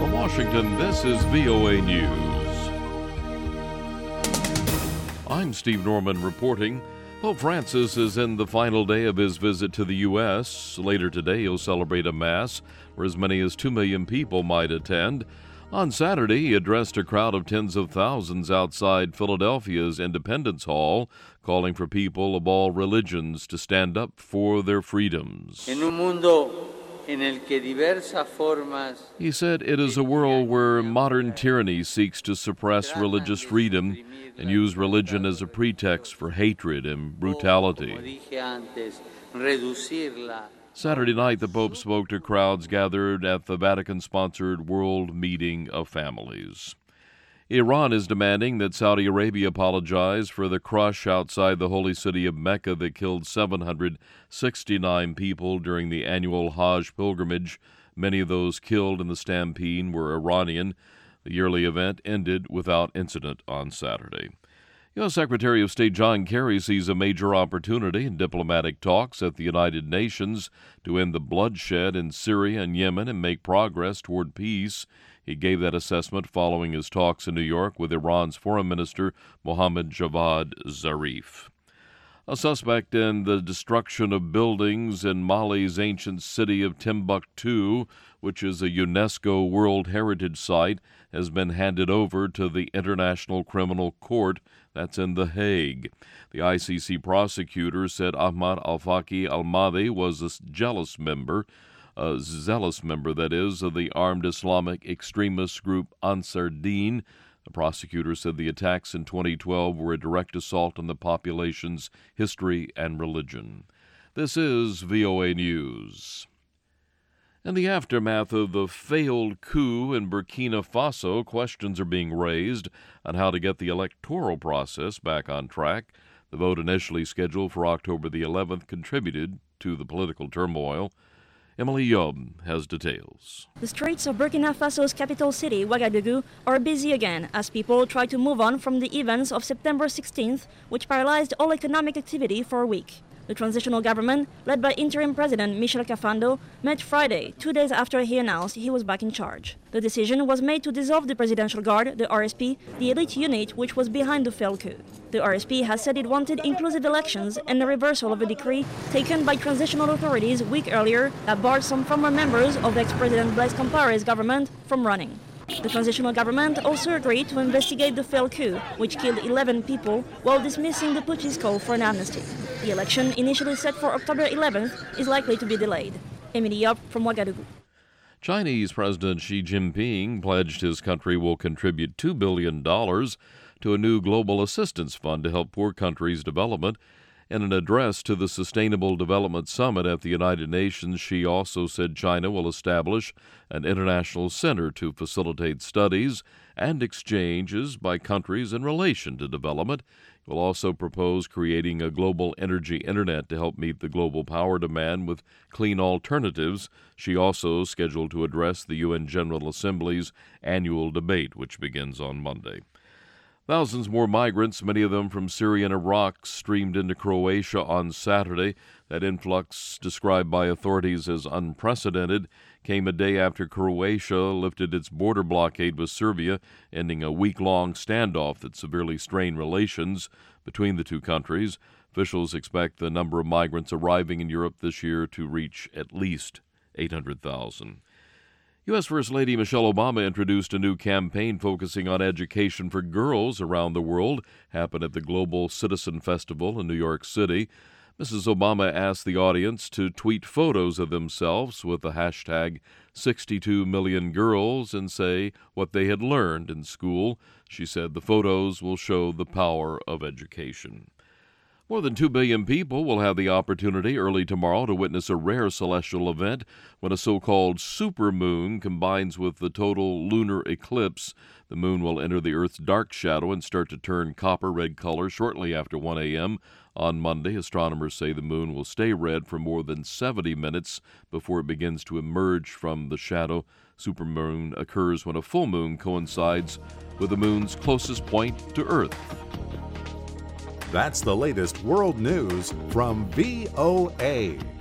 From Washington, this is VOA News. I'm Steve Norman reporting. Pope Francis is in the final day of his visit to the U.S. Later today, he'll celebrate a Mass where as many as 2 million people might attend. On Saturday, he addressed a crowd of tens of thousands outside Philadelphia's Independence Hall, calling for people of all religions to stand up for their freedoms. He said it is a world where modern tyranny seeks to suppress religious freedom and use religion as a pretext for hatred and brutality. Saturday night, the Pope spoke to crowds gathered at the Vatican-sponsored World Meeting of Families. Iran is demanding that Saudi Arabia apologize for the crush outside the holy city of Mecca that killed 769 people during the annual Hajj pilgrimage. Many of those killed in the stampede were Iranian. The yearly event ended without incident on Saturday. U.S. Secretary of State John Kerry sees a major opportunity in diplomatic talks at the United Nations to end the bloodshed in Syria and Yemen and make progress toward peace. He gave that assessment following his talks in New York with Iran's Foreign Minister Mohammad Javad Zarif. A suspect in the destruction of buildings in Mali's ancient city of Timbuktu, which is a UNESCO World Heritage Site, has been handed over to the International Criminal Court. That's in The Hague. The ICC prosecutor said Ahmad al-Faqi al-Mahdi was a zealous member of the armed Islamic extremist group Ansar Dine. The prosecutor said the attacks in 2012 were a direct assault on the population's history and religion. This is VOA News. In the aftermath of the failed coup in Burkina Faso, questions are being raised on how to get the electoral process back on track. The vote initially scheduled for October the 11th contributed to the political turmoil. Emily Yob has details. The streets of Burkina Faso's capital city, Ouagadougou, are busy again as people try to move on from the events of September 16th, which paralyzed all economic activity for a week. The transitional government, led by interim president Michel Kafando, met Friday, 2 days after he announced he was back in charge. The decision was made to dissolve the Presidential Guard, the RSP, the elite unit which was behind the failed coup. The RSP has said it wanted inclusive elections and the reversal of a decree taken by transitional authorities a week earlier that barred some former members of ex-President Blaise Compaoré's government from running. The transitional government also agreed to investigate the failed coup, which killed 11 people, while dismissing the putschist call for an amnesty. The election, initially set for October 11th, is likely to be delayed. Emily Yop from Ouagadougou. Chinese President Xi Jinping pledged his country will contribute $2 billion to a new global assistance fund to help poor countries' development. In an address to the Sustainable Development Summit at the United Nations, Xi also said China will establish an international center to facilitate studies and exchanges by countries in relation to development. It will also propose creating a global energy internet to help meet the global power demand with clean alternatives. Xi also scheduled to address the UN General Assembly's annual debate, which begins on Monday. Thousands more migrants, many of them from Syria and Iraq, streamed into Croatia on Saturday. That influx, described by authorities as unprecedented, came a day after Croatia lifted its border blockade with Serbia, ending a week-long standoff that severely strained relations between the two countries. Officials expect the number of migrants arriving in Europe this year to reach at least 800,000. U.S. First Lady Michelle Obama introduced a new campaign focusing on education for girls around the world. Happened at the Global Citizen Festival in New York City. Mrs. Obama asked the audience to tweet photos of themselves with the hashtag 62MillionGirls and say what they had learned in school. She said the photos will show the power of education. More than 2 billion people will have the opportunity early tomorrow to witness a rare celestial event when a so-called supermoon combines with the total lunar eclipse. The moon will enter the Earth's dark shadow and start to turn copper-red color shortly after 1 a.m. On Monday, astronomers say the moon will stay red for more than 70 minutes before it begins to emerge from the shadow. Supermoon occurs when a full moon coincides with the moon's closest point to Earth. That's the latest world news from VOA.